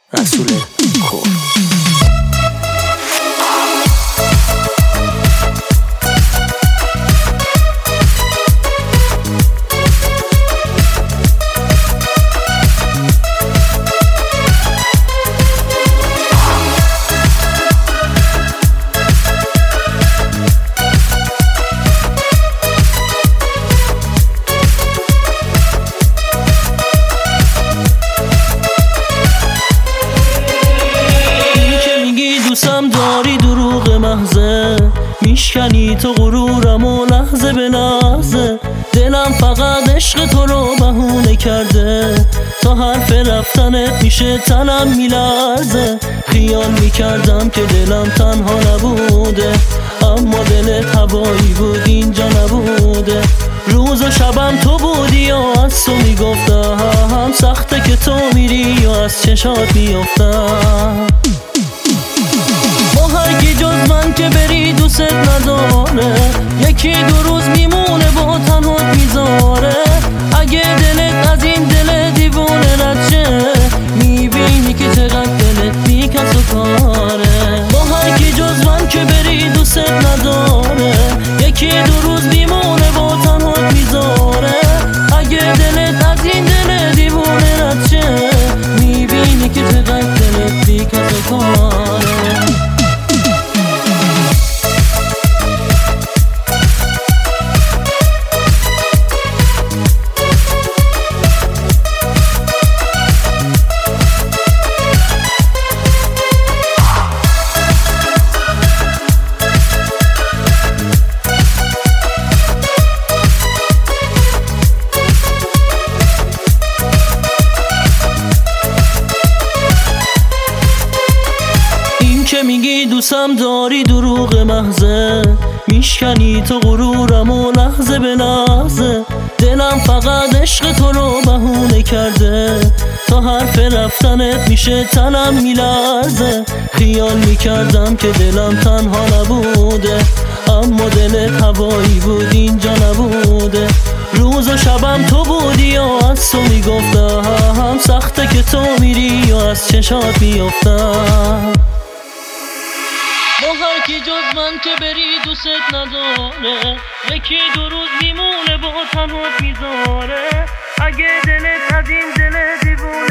رسول خور. دوستم داری دروغ محضه، میشکنی تو غرورم و لحظه به لحظه. دلم فقط عشق تو رو بهونه کرده، تا حرف رفتنت میشه تنم میلرزه. خیال میکردم که دلم تنها نبوده، اما دلت هوایی بود اینجا نبوده. روز و شبم تو بودی و از تو میگفتم سخته که تو میری و از چشات میافتم. با هر کی جز من که بری دوست نداره، یکی دو روز میمونه با تنهات میذاره. اگه دلت از این دل دیوونه رد شه، میبینی که چقدر دلت بی کس و کاره. با هر کی جز من که بری دوست نداره، یکی دو روز میمونه با تنهات میذاره. اگه دلت از این دل دیوونه رد شه، میبینی که چقدر دلت بی کس و کاره. که میگی دوستم داری دروغ محضه، میشکنی تو غرورم و لحظه به لحظه. دلم فقط عشق تو رو بهونه کرده، تا حرف رفتنت میشه تنم میلرزه. خیال میکردم که دلم تنها نبوده، اما دلت هوایی بود اینجا نبوده. روز و شبم تو بودی و از تو میگفتم سخته که تو میری و از چشات میافتم. با هر کی جز من که بری دوست نداره، یکی دو روز میمونه با تنهات میذاره. اگه دلت از این دل دیوونه